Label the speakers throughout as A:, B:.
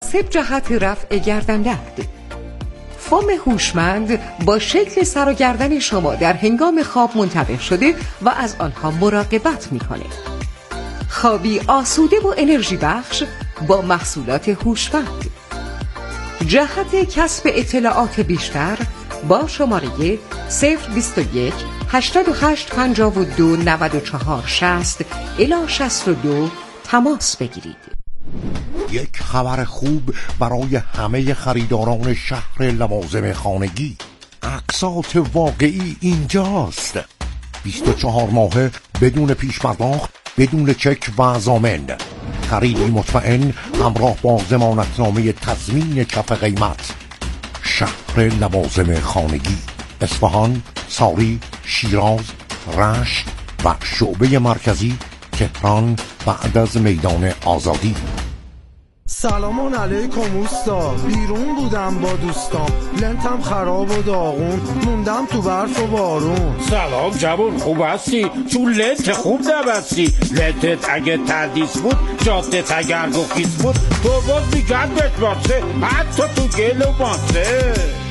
A: مناسب جهت رفع گردن درد. فوم هوشمند با شکل سر و گردن شما در هنگام خواب منتبه شده و از آنها مراقبت می‌کنه. خوابی آسوده و انرژی بخش با محصولات هوشمند. جهت کسب اطلاعات بیشتر با شماره 021 88 52 94 60 الی 62 تماس بگیرید.
B: یک خبر خوب برای همه خریداران شهر لوازم خانگی. اقساط واقعی اینجاست. 24 ماهه بدون پیش پرداخت، بدون چک و ضامن. خریدی مطمئن همراه با ضمانتنامه تضمین کف قیمت. شهر لوازم خانگی، اصفهان، ساری، شیراز، رشت و شعبه مرکزی تهران بعد از میدان آزادی.
C: سلام علیکم اوستا، بیرون بودم با دوستام، لنتم خراب و داغون، موندم تو برف و بارون.
D: سلام جوون، خوب هستی؟ چون لنت خوب نبستی. لنتت اگه تردیس بود، جادت اگر گفیس بود، تو باز میگن بهت باسه، حتی تو گل و باسه.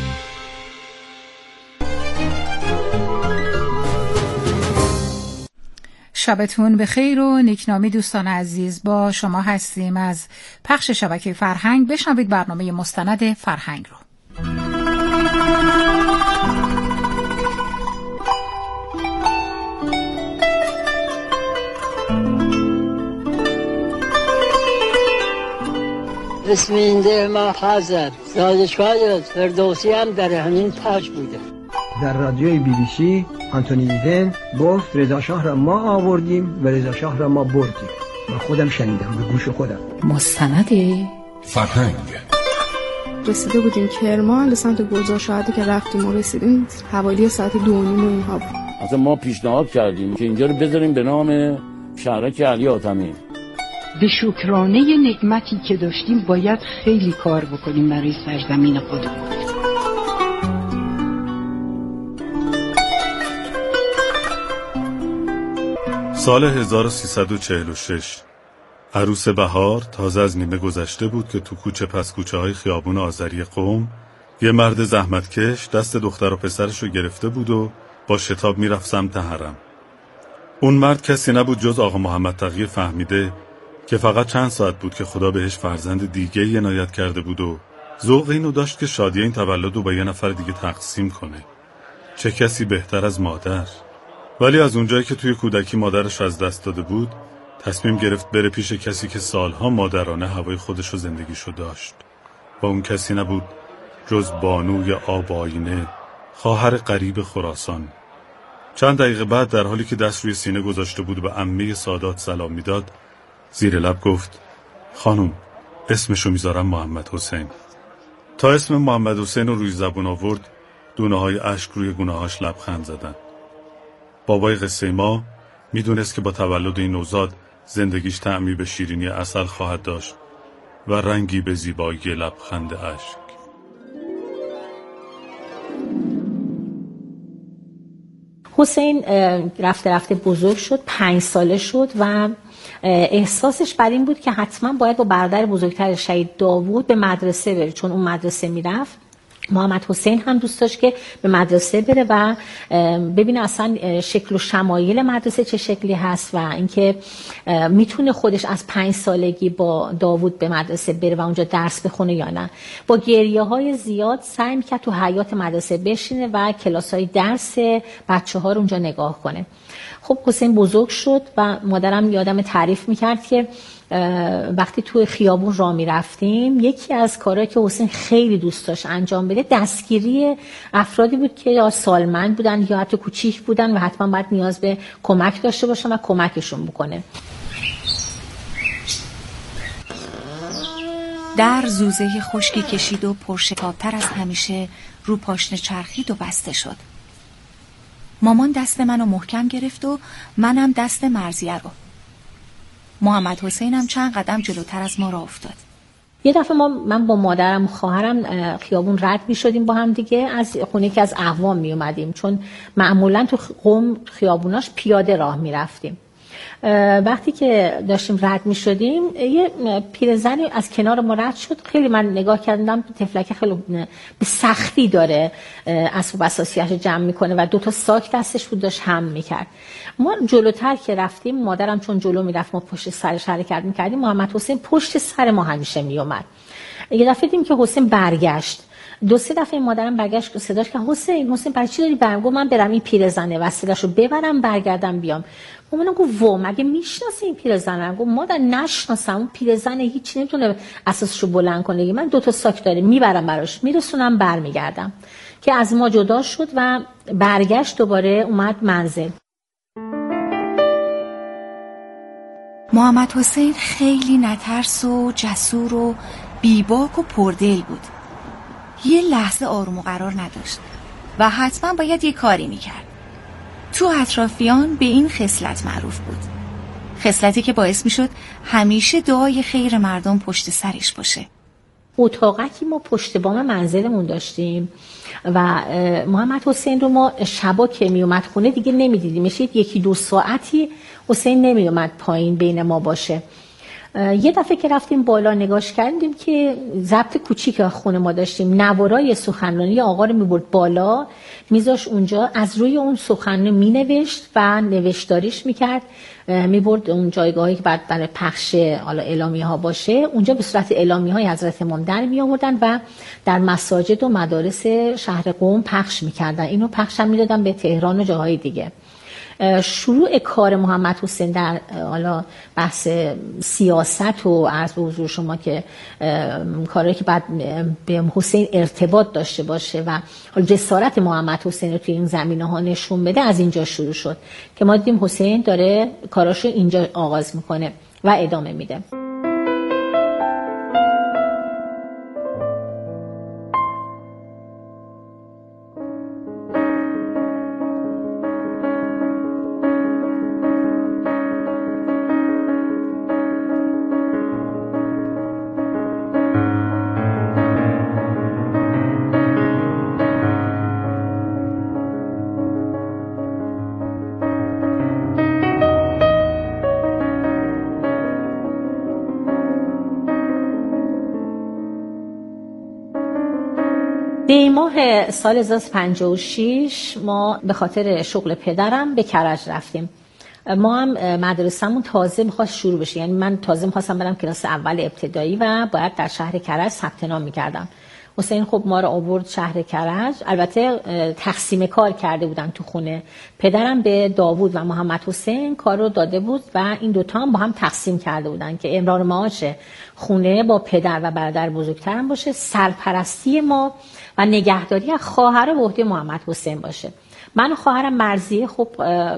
E: شبتون بخیر و نیکنامی دوستان عزیز. با شما هستیم از پخش شبکه فرهنگ. بشنوید برنامه مستند فرهنگ رو.
F: اسم این ده ما خزد سازشکار فردوسی هم در همین تاج بوده.
G: در رادیوی BBC آنتونی ایدن گفت رضا شاه را ما آوردیم و رضا شاه را ما بردیم و خودم شنیدم به گوش خودم.
E: مستند
B: فرهنگ.
H: رسیده بودیم کرمان به سمت گلزار شهادی که رفتیم و رسیدیم حوالی ساعت 2:30 و اینها بود.
D: اصلا ما پیشنهاد کردیم که اینجا رو بذاریم به نام شهرک علی حاتمی.
I: به شکرانه نعمتی که داشتیم باید خیلی کار بکنیم برای سرزمین خودمون.
J: سال 1346 عروس بهار تازه از نیمه گذشته بود که تو کوچه پس کوچه های خیابون آذری قم یه مرد زحمتکش دست دختر و پسرش رو گرفته بود و با شتاب میرفت سمت حرم. اون مرد کسی نبود جز آقا محمد تقی فهمیده که فقط چند ساعت بود که خدا بهش فرزند دیگه عنایت کرده بود و ذوق اینو داشت که شادی این تولد رو با یه نفر دیگه تقسیم کنه. چه کسی بهتر از مادر؟ ولی از اونجایی که توی کودکی مادرش از دست داده بود تصمیم گرفت بره پیش کسی که سالها مادرانه هوای خودش و زندگیشو داشت و اون کسی نبود جز بانوی آب آینه، خواهر غریب خراسان. چند دقیقه بعد در حالی که دست روی سینه گذاشته بود و به عمه سادات سلام میداد زیر لب گفت خانم اسمشو میذارم محمد حسین. تا اسم محمد حسین رو روی زبون آورد دونه های اشک روی گونه هاش لبخند زدن. بابای قصه ما میدونست که با تولد این نوزاد زندگیش طعمی به شیرینی عسل خواهد داشت و رنگی به زیبایی لبخند اشک.
K: حسین رفته رفته بزرگ شد، 5 ساله شد و احساسش بر این بود که حتما باید با برادر بزرگتر شهید داوود به مدرسه بره، چون اون مدرسه میرفت. محمد حسین هم دوست داشت که به مدرسه بره و ببینه اصلا شکل و شمایل مدرسه چه شکلی هست و اینکه میتونه خودش از 5 سالگی با داوود به مدرسه بره و اونجا درس بخونه یا نه. با گریه‌های زیاد سعی می‌کرد تو حیاط مدرسه بشینه و کلاس‌های درس بچه‌ها رو اونجا نگاه کنه. خب حسین بزرگ شد و مادرم یادم تعریف می‌کرد که وقتی توی خیابون راه می‌رفتیم یکی از کارهایی که حسین خیلی دوست داشت انجام بده دستگیری افرادی بود که یا سالمند بودن یا حتی کوچیک بودن و حتما باید نیاز به کمک داشته باشن و کمکشون بکنه.
E: در زوزه خشکی کشید و پرشتاب‌تر از همیشه رو پاشنه چرخید و بسته شد. مامان دست منو محکم گرفت و منم دست مرضیه رو. محمد حسینم چند قدم جلوتر از ما راه افتاد.
K: یه دفعه من با مادرم و خواهرم خیابون رد می‌شدیم با هم دیگه، از خونه که از اقوام می اومدیم، چون معمولا تو قم خیابوناش پیاده راه می‌رفتیم. وقتی که داشتیم رد می شدیم یه پیرزنی از کنار ما رد شد. خیلی من نگاه کردم تفلک خیلی به سختی داره اسباب اساسیش رو جمع میکنه و 2 ساک دستش بود داشت حمل میکرد. ما جلوتر که رفتیم، مادرم چون جلو میرفت ما پشت سرش حرکت میکردیم، محمد حسین پشت سر ما همیشه میومد. یه دفعه دیدیم که حسین برگشت، 2-3 دفعه مادرم برگشت صداش که حسین برای چی داری برم؟ گفت من برم این پیرزنه وسیله‌شو ببرم برگردم بیام. منم گفت وا مگه میشناسی این پیرزنه؟ گفت مادر نشناسم، اون پیرزنه هیچ نمیتونه اساسشو بلند کنه، من 2 ساک داره میبرم براش میرسونم برمیگردم. که از ما جدا شد و برگشت دوباره اومد منزل.
E: محمد حسین خیلی نترس و جسور و بیباک و پردل بود. یه لحظه آروم و قرار نداشت و حتما باید یه کاری میکرد. تو اطرافیان به این خصلت معروف بود، خصلتی که باعث میشد همیشه دعای خیر مردم پشت سرش باشه.
K: اتاقکی ما پشت بام منزلمون داشتیم و محمد حسین رو ما شبا که میومد خونه دیگه نمیدیدیم، میشید 1-2 ساعتی حسین نمیومد پایین بین ما باشه. یه دفعه که رفتیم بالا نگاش کردیم که ضبط کوچیک خونه ما داشتیم، نوارای سخنرانی آقا رو میبرد بالا میذاش اونجا، از روی اون سخنرانی مینوشت و نوشتاریش میکرد، میبرد اون جایگاهی که بعد برای پخش اعلامیه ها باشه، اونجا به صورت اعلامیه های حضرت امام در می آوردن و در مساجد و مدارس شهر قم پخش میکردن. اینو پخش هم میدادن به تهران و جاهای دیگه. شروع کار محمد حسین در بحث سیاست و عرض به حضور شما که کاری که بعد به حسین ارتباط داشته باشه و جسارت محمد حسین رو توی این زمینه ها نشون بده، از اینجا شروع شد که ما دیدیم حسین داره کاراشو اینجا آغاز میکنه و ادامه میده. ماه سال 1956 ما به خاطر شغل پدرم به کرج رفتیم. ما هم مدرسه‌مون تازه می‌خواست شروع بشه، یعنی من تازه می‌خواستم برم کلاس اول ابتدایی و باید در شهر کرج ثبت نام می‌کردم. حسین خب ما رو آورد شهر کرج، البته تقسیم کار کرده بودن تو خونه. پدرم به داوود و محمد حسین کار رو داده بود و این دوتا هم با هم تقسیم کرده بودن که امرار معاش خونه با پدر و برادر بزرگترم باشه، سرپرستی ما و نگهداری از خواهر به عهده محمد حسین باشه. من و خواهرم مرضیه خب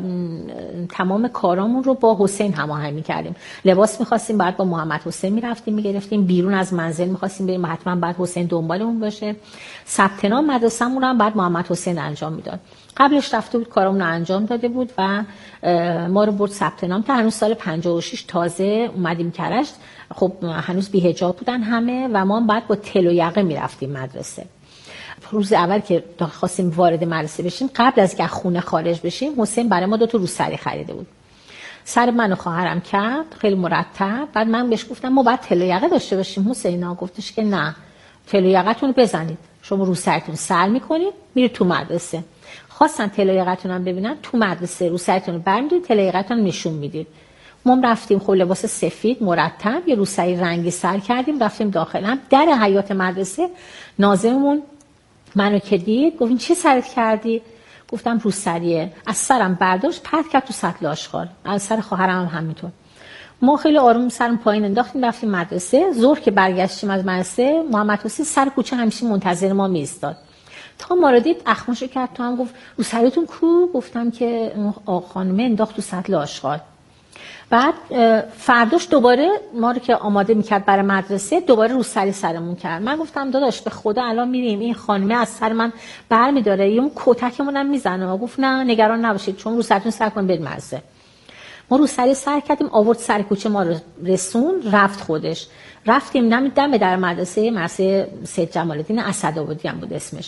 K: تمام کارامون رو با حسین هماهنگ می‌کردیم. لباس می‌خواستیم بعد با محمد حسین می‌رفتیم می‌گرفتیم، بیرون از منزل می‌خواستیم بریم حتما بعد حسین دنبالمون باشه. ثبت نام مدرسه‌مون هم بعد محمد حسین انجام میداد. قبلش رفته بود کارامون رو انجام داده بود و ما رو برد ثبت نام. تا هنوز سال 56 تازه اومدیم کرج، خب هنوز بی‌حجاب بودن همه و ما هم بعد با تل و یقه می‌رفتیم مدرسه. روز اول که خواستیم وارد مدرسه بشیم، قبل از که خونه خارج بشیم، حسین برای ما 2 روسری خریده بود. سر من و خواهرم کرد خیلی مرتب. بعد من بهش گفتم ما باید تل و یقه داشته باشیم. حسینا گفتش که نه، تل و یقه‌تون رو بزنید، شما روسریتون سر میکنید میرید تو مدرسه. خواستن تل و یقه‌تون هم ببینن، تو مدرسه روسریتون رو برمی‌دارید، تل و یقه‌تون نشون میدید. ما رفتیم خب لباس سفید مرتب یه روسری رنگی سر کردیم، رفتیم داخل. در حیاط مدرسه ناظممون منو که دید گفت این چه سرت کردی؟ گفتم روسریه. از سرم برداشت پرت کرد تو سطل آشغال. از سر خواهرم هم همینطور. ما خیلی آروم سرم پایین انداختیم رفتیم مدرسه. ظهر که برگشتیم از مدرسه، محمد حسین سر کوچه همیشه منتظر ما میایستاد. تا ما رو دید اخماشو کرد تو هم گفت روسریتون کو؟ گفتم که آقا خانم انداخت تو سطل آشغال. بعد فرداش دوباره ما رو که آماده میکرد برای مدرسه دوباره روسری سرمون کرد. من گفتم داداش به خدا الان میریم این خانمه از سر من برمیداره یه اون کتکمون هم میزنه. گفت نه نگران نباشید چون روسریتون سر کن برید مدرسه. ما روسری سر کردیم، آورد سر کوچه ما رو رسون، رفت خودش. رفتیم دم در مدرسه سید جمال الدین اسدآبادی هم بود اسمش.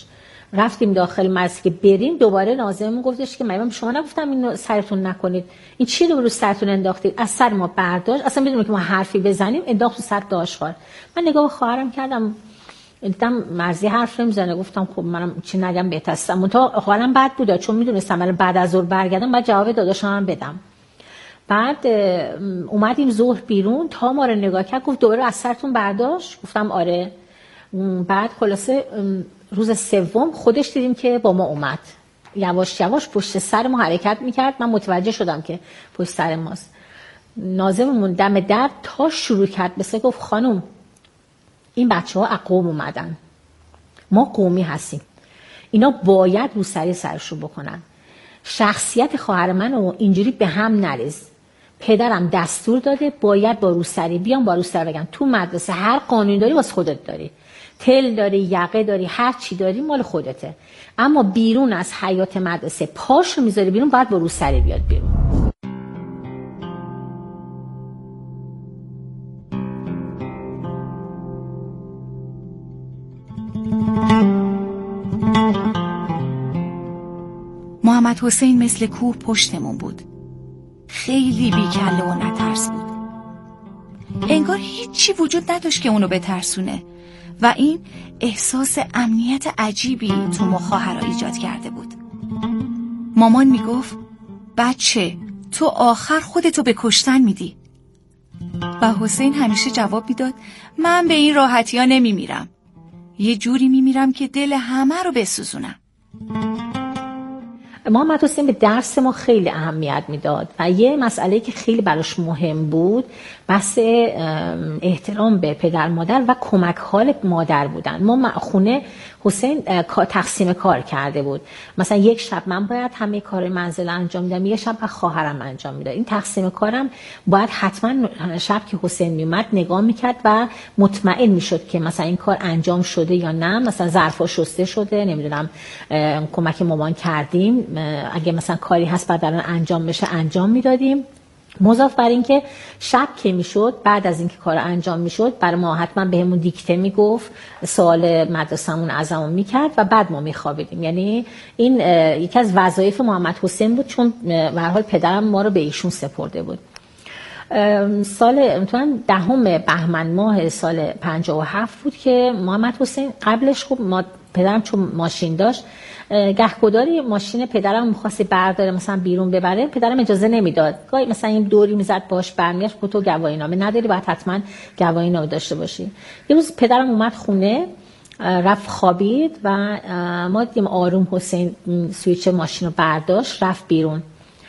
K: رفتیم داخل مدرسه که بریم، دوباره ناظممون گفتش که من شما نگفتم اینو سرتون نکنید، این چی رو سرتون انداختید؟ از سر ما برداشت، اصلا بدون که ما حرفی بزنیم انداخت تو سر داشخوار. من نگاه به خواهرم کردم، دیدم مرزی حرف نمیزنه، گفتم خب منم چی نگم بهتره. منتها حالم بد بود چون میدونستم من بعد از ظهر برگردم بعد جواب داداشم بدم. بعد اومدیم ظهر بیرون، تا ما رو نگاه کرد گفت دوباره از سرتون برداشت؟ گفتم آره. بعد خلاصه روز سوم خودش دیدیم که با ما اومد، یواش یواش پشت سر ما حرکت میکرد. من متوجه شدم که پشت سر ماست. ناظممون دم در تا شروع کرد بسه گفت خانم این بچه ها از قوم اومدن، ما قومی هستیم، اینا باید روسری سرشو بکنن، شخصیت خواهر منو اینجوری به هم نریز، پدرم دستور داده باید با روسری بیام، با روسری بگم تو مدرسه هر قانون داری واسه خودت داری، تل داری، یقه داری، هر چی داری مال خودته، اما بیرون از حیات مدرسه پاشو میذاری بیرون باید با روسری بیاد بیرون.
E: محمد حسین مثل کوه پشتمون بود، خیلی بیکله و نترس بود، انگار هیچی وجود نداشت که اونو بترسونه و این احساس امنیت عجیبی تو ما خواهرها ایجاد کرده بود. مامان میگفت بچه تو آخر خودتو به کشتن میدی و حسین همیشه جواب میداد من به این راحتی ها نمیمیرم، یه جوری میمیرم که دل همه رو بسوزونم.
K: محمد حسین به درس ما خیلی اهمیت میداد و یه مسئله که خیلی براش مهم بود بحث احترام به پدر مادر و کمک حال مادر بودن. ما خونه حسین تقسیم کار کرده بود، مثلا یک شب من باید همه کار منزل انجام میدم، یک شب خواهرم انجام میداد. این تقسیم کارم باید حتما شب که حسین میومد نگاه میکرد و مطمئن میشد که مثلا این کار انجام شده یا نه، مثلا ظرفا شسته شده، نمیدونم کمک مامان کردیم، اگه مثلا کاری هست بعد الان انجام بشه انجام میدادیم. مضاف بر این که شب که میشد بعد از اینکه کار انجام میشد برای ما حتما بهمون دیکته میگفت، سوال مدرسمون ازمون میکرد و بعد ما میخوابیدیم. یعنی این یکی از وظایف محمد حسین بود چون به هر حال پدرم ما رو به ایشون سپرده بود. سال 10 بهمن ماه سال 57 بود که محمد حسین قبلش خب پدرم چون ماشین داشت گهگداری ماشین پدرم می‌خواست برداره مثلا بیرون ببره، پدرم اجازه نمیداد. گاهی مثلا این دوری میزد باش برمیگشت تو گواهینامه نداری، باید حتما گواهینامه داشته باشی. یه روز پدرم اومد خونه، رفت خوابید و ما دیدیم آروم حسین سویچ ماشین رو برداشت رفت بیرون.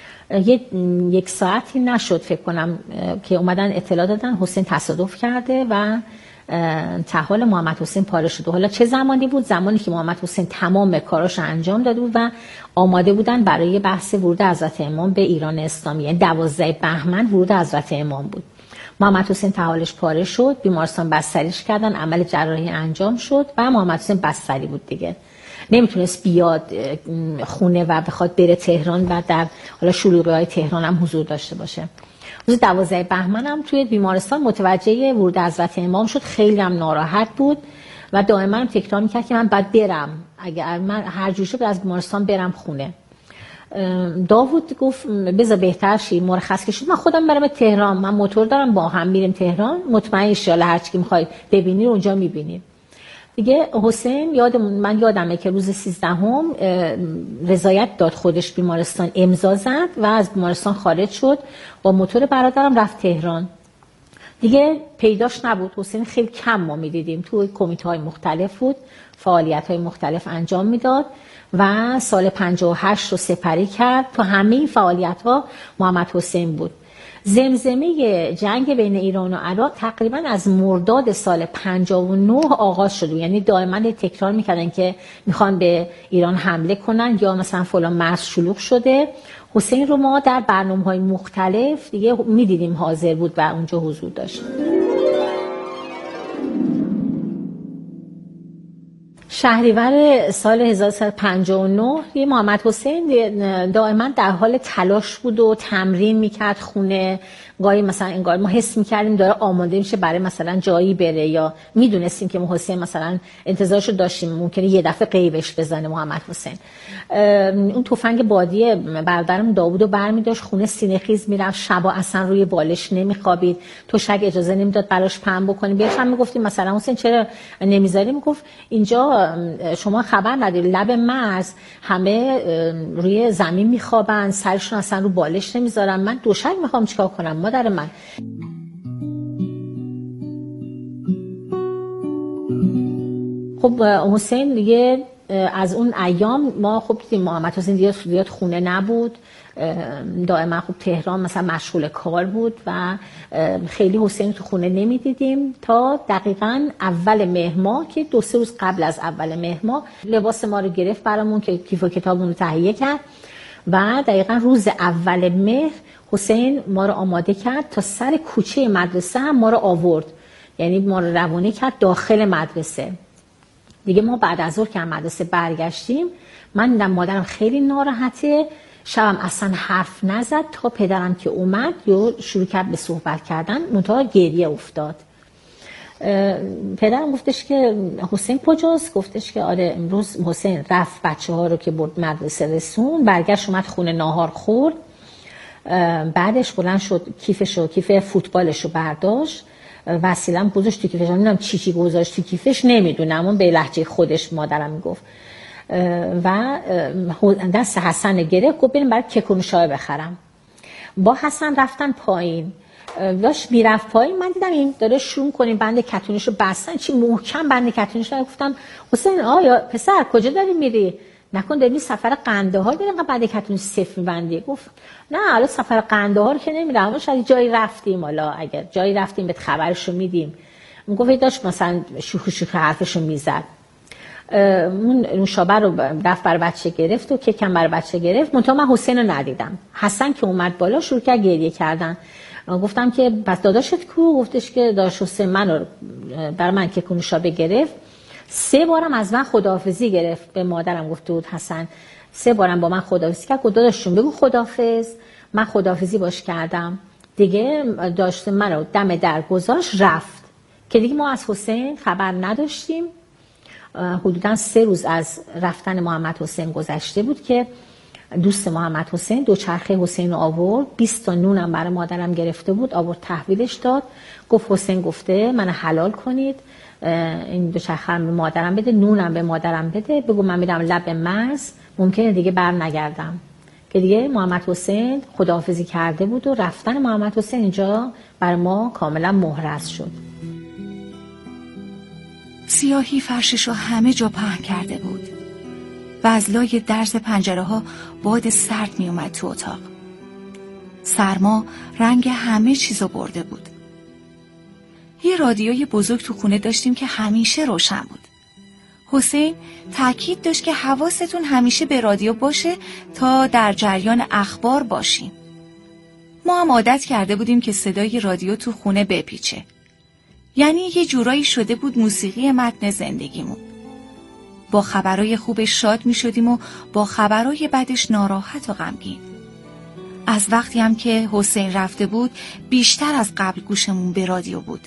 K: یک ساعتی نشد فکر کنم که اومدن اطلاع دادن حسین تصادف کرده و تحول محمد حسین پاره شده. حالا چه زمانی بود؟ زمانی که محمد حسین تمام کاراش انجام داده بود و آماده بودن برای بحث ورود حضرت امام به ایران اسلامی، یعنی 12 بهمن ورود حضرت امام بود. محمد حسین تحولش پاره شد، بیمارستان بستریش کردن، عمل جراحی انجام شد و محمد حسین بستری بود دیگه، نمیتونست بیاد خونه و بخواد بره تهران و در حالا شلوغی‌های تهران هم حضور داشته باشه. روز 12 بهمن هم توی بیمارستان متوجه ورود حضرت امام شد، خیلی هم ناراحت بود و دائما هم تکرار میکرد که من باید برم، اگر من هر جور شد از بیمارستان برم خونه. داوود گفت بذار بهتر شی، مرخص که شد من خودم برم تهران، من موتور دارم با هم میریم تهران، مطمئن شی هر چی که میخوای ببینی رو اونجا میبینی. دیگه حسین من یادمه که روز 13 رضایت داد خودش بیمارستان امضا زد و از بیمارستان خارج شد، با موتور برادرم رفت تهران. دیگه پیداش نبود. حسین خیلی کم ما میدیدیم، توی کمیته‌های مختلف بود، فعالیت‌های مختلف انجام میداد و سال 58 رو سپری کرد. تو همه این فعالیت‌ها محمد حسین بود. زمزمه جنگ بین ایران و عراق تقریبا از مرداد سال 59 آغاز شد، یعنی دائما تکرار میکردن که میخوان به ایران حمله کنن یا مثلا فلان مرز شلوغ شده. حسین رو ما در برنامه‌های مختلف دیگه میدیدیم حاضر بود و اونجا حضور داشت. شهریور سال 1359 یه محمد حسین دائما در حال تلاش بود و تمرین میکرد خونه. گاهی مثلا انگار ما حس میکردیم داره آماده میشه برای مثلا جایی بره، یا میدونستیم که حسین مثلا انتظارشو داشتیم ممکنه یه دفعه غیبش بزنه محمد حسین. اون تفنگ بادی برادرم داوودو برمی‌داشت خونه، سینه‌خیز میرفت، شبا اصلا روی بالش نمیخوابید، توشک اجازه نمیداد براش پهن بکنیم. بهش هم میگفتیم مثلا حسین چرا نمیذاری؟ میگفت اینجا شما خبر نداری لب مرز همه روی زمین میخوابن، سرشون اصلا رو بالش نمیذارن، من دوشک میخوام چیکار کنم مادر من؟ خب حسین دیگه از اون ایام ما خب دیدیم محمد حسین دیگه زیاد خونه نبود، دائما خب تهران مثلا مشغول کار بود و خیلی حسین تو خونه نمیدیدیم تا دقیقاً اول مهر ماه که 2-3 روز قبل از اول مهر ماه لباس ما رو گرفت برامون که کیف و کتابمون رو تهیه کرد و دقیقاً روز اول مهر حسین ما رو آماده کرد تا سر کوچه مدرسه هم ما رو آورد، یعنی ما رو روانه کرد داخل مدرسه. دیگه ما بعد از ظهر که مدرسه برگشتیم من دیدم مادرم خیلی ناراحته، شبم اصلا حرف نزد تا پدرم که اومد یا شروع کرد به صحبت کردن، منتها گریه افتاد. پدرم گفتش که حسین کجاست؟ گفتش که آره امروز حسین رفت بچه‌ها رو که برد مدرسه رسون، برگشت اومد خونه ناهار خورد، بعدش بلند شد کیف فوتبالش رو برداشت، وسیله‌ام گذاشت تو کیفش، نمیدونم چی گذاشت تو کیفش نمیدونم، اون به لهجه خودش مادرم میگفت، و دست حسن گرفت گفت بریم برای کیکونوشاه بخرم. با حسن رفتن پایین، داشت میرفت پایین، من دیدم این داره شروع کنیم بند کتونش رو بستن، چی محکم بند کتونش رو. گفتم حسین آیا پسر کجا داری میری؟ نکن داری سفر قندهار بریم بند کتونش صفر میبندی؟ گفت نه حالا سفر قندهار که نمیرم، شاید جایی رفتیم، حالا اگر جایی رفتیم بهت خبرشو میدیم. گفت داشت مثلا شوخی حرفشو میزد. اون شابه رو رفت برای بچه گرفت و کیکم برای بچه گرفت، منتها من حسین رو ندیدم. حسن که اومد بالا شروع کرد گریه کردن. گفتم که پس داداشت کو؟ گفتش که داداش حسین منو برای من کیکونوشاه گرفت، 3 بارم از من خداحافظی گرفت. به مادرم گفته بود حسن 3 بارم با من خداحافظی کرد. داداششون بگو خداحافظ. من خداحافظی باش کردم دیگه، داشت منو دم در گذاشت رفت که دیگه ما از حسین خبر نداشتیم. حدوداً 3 روز از رفتن محمد حسین گذشته بود که دوست محمد حسین دوچرخه حسین رو آورد، 20 تا نونم برای مادرم گرفته بود، آورد تحویلش داد، گفت حسین گفته من حلال کنید، این دوچرخه رو به مادرم بده، نونم به مادرم بده، بگو من میرم لب مرز، ممکنه دیگه بر نگردم. که دیگه محمد حسین خداحافظی کرده بود و رفتن محمد حسین اینجا بر ما کاملا محرز شد.
E: سیاهی فرشش رو همه جا پهن کرده بود و از لای درز پنجره ها باد سرد می اومد تو اتاق. سرما رنگ همه چیزو برده بود. یه رادیوی بزرگ تو خونه داشتیم که همیشه روشن بود. حسین تاکید داشت که حواستون همیشه به رادیو باشه تا در جریان اخبار باشیم. ما هم عادت کرده بودیم که صدای رادیو تو خونه بپیچه. یعنی یه جورایی شده بود موسیقی متن زندگیمون. با خبرای خوبش شاد می شدیم و با خبرای بدش ناراحت و غمگین. از وقتی هم که حسین رفته بود بیشتر از قبل گوشمون به رادیو بود.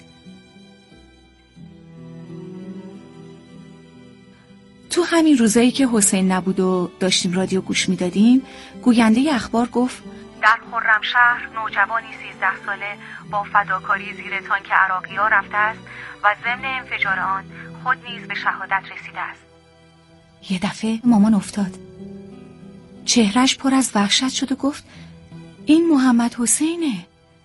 E: تو همین روزایی که حسین نبود و داشتیم رادیو گوش می دادیم، گوینده اخبار گفت
L: در خرمشهر نوجوانی 13 ساله با فداکاری زیر تانک عراقی‌ها رفته است و ضمن انفجار آن خود نیز به شهادت رسیده است.
E: یه دفعه مامان افتاد. چهرش پر از وحشت شد و گفت این محمد حسینه.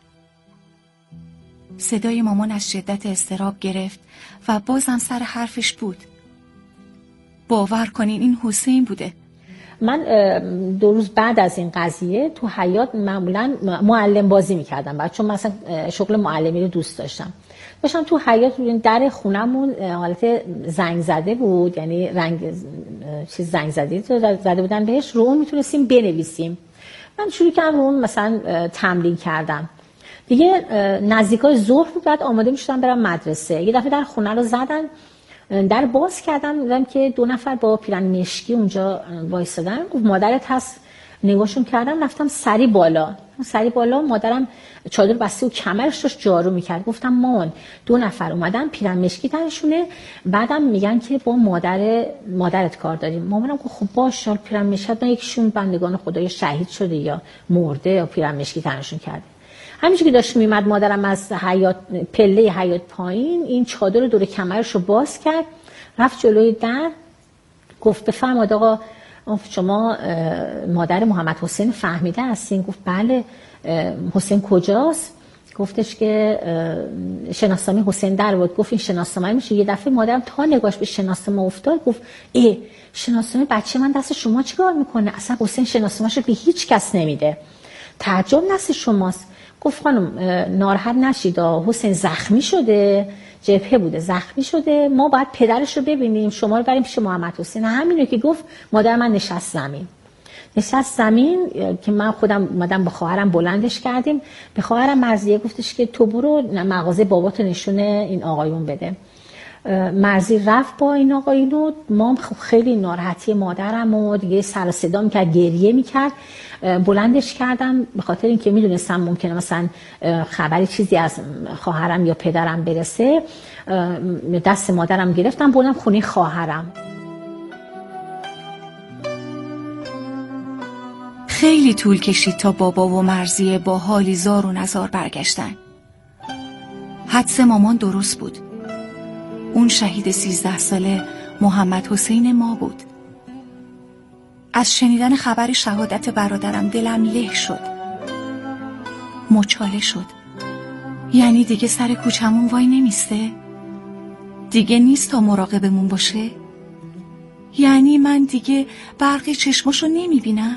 E: صدای مامان از شدت اضطراب گرفت و بازم سر حرفش بود. باور کنین این حسین بوده.
K: من 2 روز بعد از این قضیه تو حیاط معمولا معلم بازی میکردم، چون مثلا شغل معلمی رو دوست داشتم. داشتم تو حیاط در خونمون حالت زنگ زده بود، یعنی رنگ چیز زنگ زده بودن بهش، رو اون میتونستیم بنویسیم. من شروع کردم رو اون مثلا تمرین کردم. دیگه نزدیکای ظهر بود، بعد آماده میشدم برم مدرسه. یه دفعه در خونه رو زدن، در باز کردم دیدم که 2 نفر با پیراهن مشکی اونجا وایسادن. گفت مادرت هست؟ نگاهشون کردم، رفتم سری بالا. مادرم چادر بسته و کمرش داشت جارو میکرد. گفتم مامان 2 نفر اومدن پیراهن مشکی تنشونه، بعدم میگن که با مادرت کار داریم. مامانم گفت خب باشه، پیراهن مشکی یکیشون بندگان خدای شهید شده یا مرده یا پیراهن مشکی تنشون کرده. همینجوری که داشت میمد مادرم از پله حیاط پایین، این چادر دور کمرش رو باز کرد، رفت جلوی در، گفت بفرمایید آقا شما مادر محمد حسین فهمیده هستین؟ گفت بله. حسین کجاست؟ گفتش که شناسنامه حسین در بود. گفت این شناسنامه میشه؟ یه دفعه مادرم تا نگاش به شناسنامه افتاد گفت شناسنامه بچه من دست شما چیکار میکنه؟ اصلا حسین شناسنامه‌شو به هیچ کس نمیده. تعجب دست شماست. گفت خانم ناراحت نشید، حسین زخمی شده، جبهه بوده زخمی شده، ما باید پدرش رو ببینیم، شما رو بریم پیش محمد حسین. همینو که گفت مادر من نشست زمین که من خودم اومدم با خواهرم بلندش کردیم. به خواهرم مرضیه گفتش که تو برو مغازه باباتو نشونه این آقایون بده. مرضی رفت با این آقایونو. ما خیلی ناراحتی مادرم و دیگه سر و صدا میکرد، گریه میکرد. بلندش کردم به خاطر اینکه میدونستم ممکنه مثلا خبری چیزی از خواهرم یا پدرم برسه. دست مادرم گرفتم بردم خونه خواهرم.
E: خیلی طول کشید تا بابا و مرضیه با حالی زار و نزار برگشتن. حدس مامان درست بود. اون شهید 13 ساله محمد حسین ما بود. از شنیدن خبر شهادت برادرم دلم له شد، مچاله شد. یعنی دیگه سر کوچمون وای نمیسته؟ دیگه نیست تا مراقبمون باشه؟ یعنی من دیگه برق چشماشو نمیبینم؟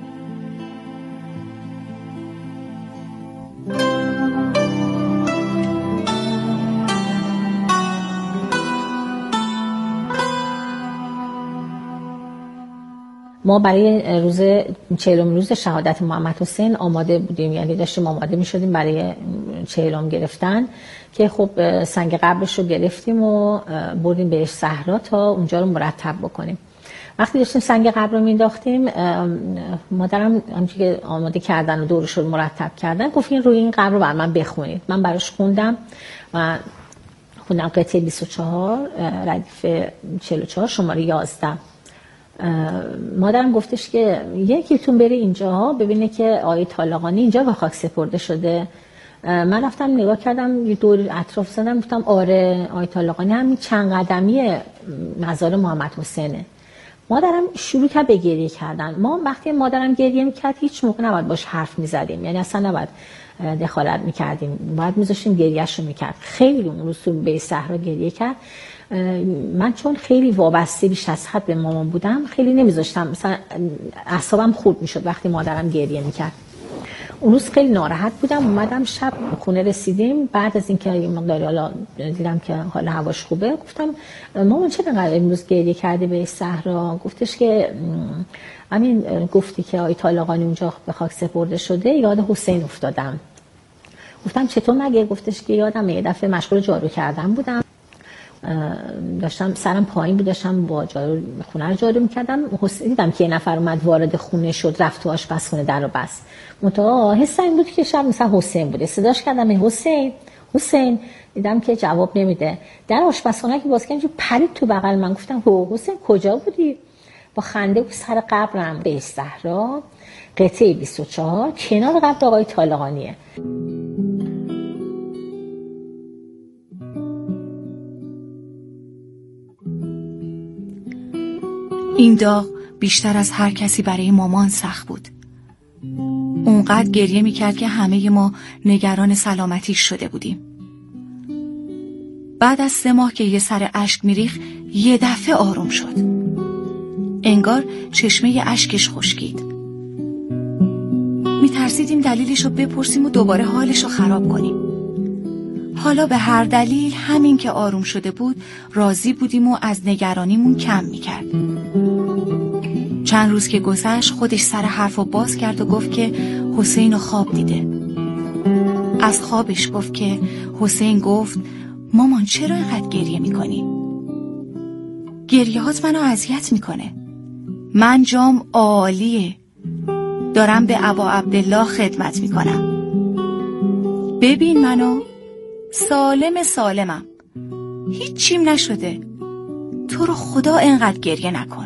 K: ما برای روز 40 روز شهادت محمد حسین آماده بودیم، یعنی داشتیم آماده می شدیم برای 40 گرفتن که خب سنگ قبرش رو گرفتیم و بردیم بهش صحرا تا اونجا رو مرتب بکنیم. وقتی داشتیم سنگ قبر رو مینداختیم مادرم همونجوری که آماده کردن و دورش رو مرتب کردن گفت این روی این قبر رو بر من بخونید. من براش خوندم و خوندم قطعه 24 ردیف 44 شماره 11. مادرم گفتش که یکیتون بره اینجا ببینه که آقای طالقانی اینجا به خاک سپرده شده. من رفتم نگاه کردم، یه دور اطراف زدم، گفتم آره آقای طالقانی همین چند قدمی مزار محمد حسینه. مادرم شروع کرد به گریه کردن. ما وقتی مادرم گریه میکرد هیچ موقع نباید باش حرف میزدیم، یعنی اصلا نباید دخالت میکردیم، باید میذاشتیم گریهش رو میکرد. خیلی اون روز تو به صحرا گریه کرد. من چون خیلی وابسته بیش از حد به مامان بودم خیلی نمیذاشتم، مثلا اعصابم خورد میشد وقتی مادرم گریه میکرد. اون روز خیلی ناراحت بودم. اومدم شب خونه رسیدیم، بعد از اینکه یه مقداری حالا دیدم که حال هواش خوبه گفتم مامان چرا انقدر امروز گریه کردی به صحرا؟ گفتش که همین گفتی که آقای طالقانی اونجا به خاک سپرده شده یاد حسین افتادم. گفتم چطور مگه؟ گفتش که یادم یه دفعه مشغول جارو کردن بودم، داشتم سرم پایین بود، داشتم با جارو خونه رو جارو میکردم، دیدم که یه نفر اومد وارد خونه شد، رفت تو آشپزخونه در رو بست. منتها حسم این بود که شب مثلا حسین بوده. صداش کردم حسین، دیدم که جواب نمیده. در آشپزخونه که باز کردم پرید تو بغل من. گفتم حسین کجا بودی؟ با خنده بود سر قبرم به صحرا قطعه 24 کنار قبر آقای طالقانیه.
E: این داغ بیشتر از هر کسی برای مامان سخت بود. اونقدر گریه میکرد که همه ما نگران سلامتیش شده بودیم. بعد از 3 ماه که یه سر اشک میریخت یه دفعه آروم شد. انگار چشمه اشکش خشکید. میترسیدیم دلیلش رو بپرسیم و دوباره حالش رو خراب کنیم. حالا به هر دلیل همین که آروم شده بود راضی بودیم و از نگرانیمون کم میکرد. چند روز که گذشت خودش سر حرف رو باز کرد و گفت که حسین رو خواب دیده. از خوابش گفت که حسین گفت مامان چرا اینقدر گریه میکنی؟ گریهات منو اذیت میکنه. من جام عالیه، دارم به ابا عبدالله خدمت میکنم. ببین منو، سالمم، هیچیم نشده. تو رو خدا اینقدر گریه نکن.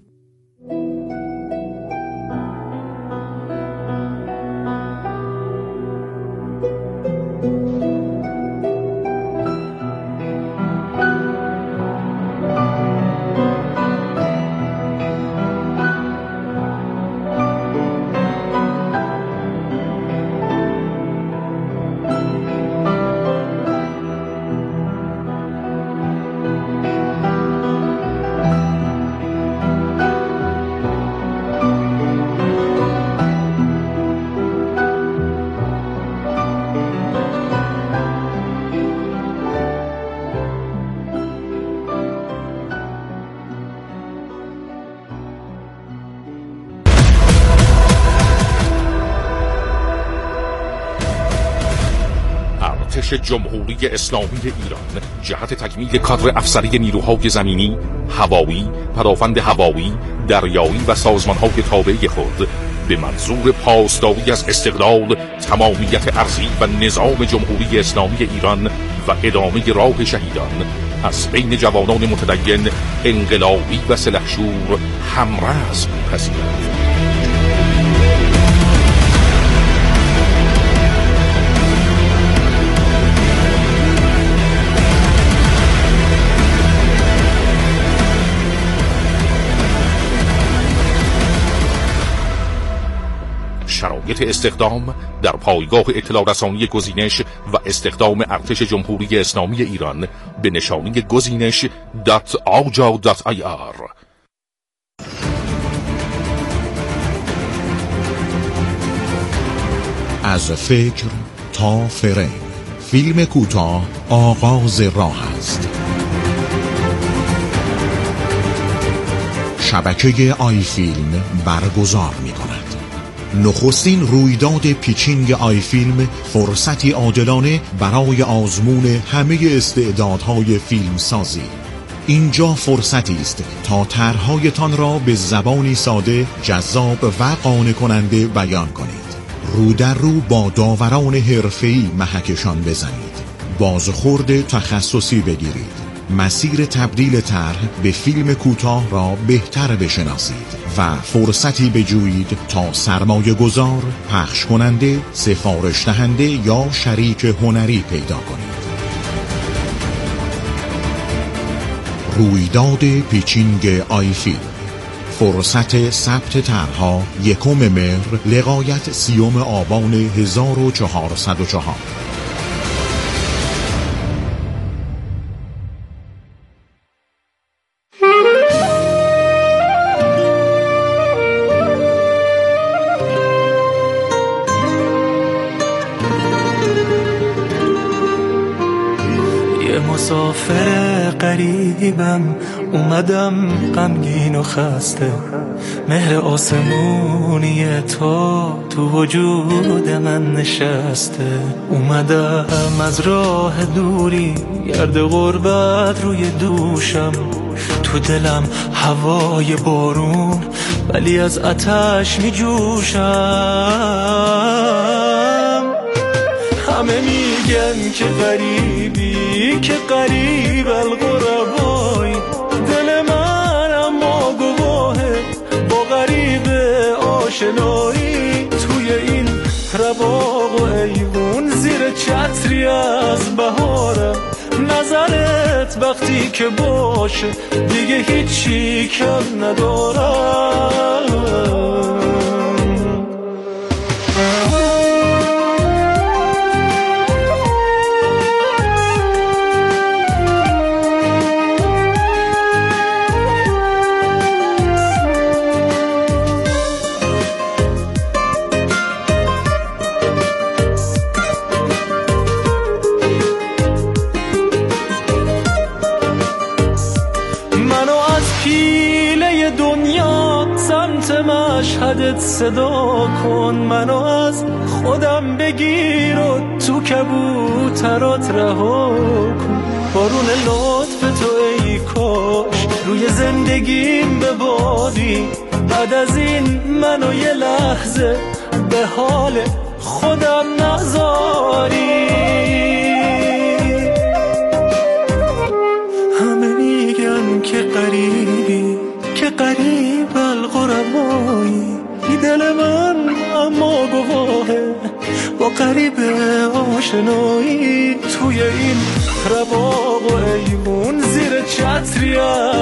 M: ارتش جمهوری اسلامی ایران جهت تکمیل کادر افسری نیروهای زمینی، هوایی، پدافند هوایی، دریایی و سازمانهای تابع خود به منظور پاسداری از استقلال، تمامیت ارضی و نظام جمهوری اسلامی ایران و ادامه راه شهیدان از بین جوانان متدین، انقلابی و سلحشور همرزم پذیرد. شرایط استخدام در پایگاه اطلاع رسانی گزینش و استخدام ارتش جمهوری اسلامی ایران به نشانی گزینش.aja.ir.
B: از فکر تا فریم، فیلم کوتاه آغاز راه است. شبکه آی فیلم برگزار می کند. نخستین رویداد پیچینگ آی فیلم فرصتی عادلانه برای آزمون همه استعدادهای فیلم سازی. اینجا فرصتی است تا طرحهایتان را به زبانی ساده، جذاب و قانع کننده بیان کنید. رو در رو با داوران حرفه‌ای محکشان بزنید. بازخورد تخصصی بگیرید. مسیر تبدیل طرح به فیلم کوتاه را بهتر بشناسید و فرصتی بجویید تا سرمایه گذار، پخش کننده، سفارش دهنده یا شریک هنری پیدا کنید. رویداد پیچینگ آی فیلم، فرصت ثبت طرح‌ها 1 مهر لغایت 30 آبان 1404.
N: مسافر غریبم، اومدم غمگین و خسته. مهر آسمونی تو وجود من نشسته. اومدم از راه دوری، گرد غربت روی دوشم. تو دلم هوای بارون، ولی از آتش می جوشم. همه میگن که غریبی، که غریب الغربایی. دل من اما گواهه با غریب آشنایی. توی این رواق و ایوون، زیر چتری از بهارم. نظرت وقتی که باشه دیگه هیچی کم ندارم. مشهدت صدا کن، منو از خودم بگیر و تو کبوترات رها کن. بارون لطف تو ای کاش روی توی زندگیم به بادی، بعد از این منو یه لحظه به حال خودم نذاری. همه میگن که قریبی، که قریب القربایی، دل من اما گواهه با قریب آشنایی. توی این رواق و ایمون زیر چتریم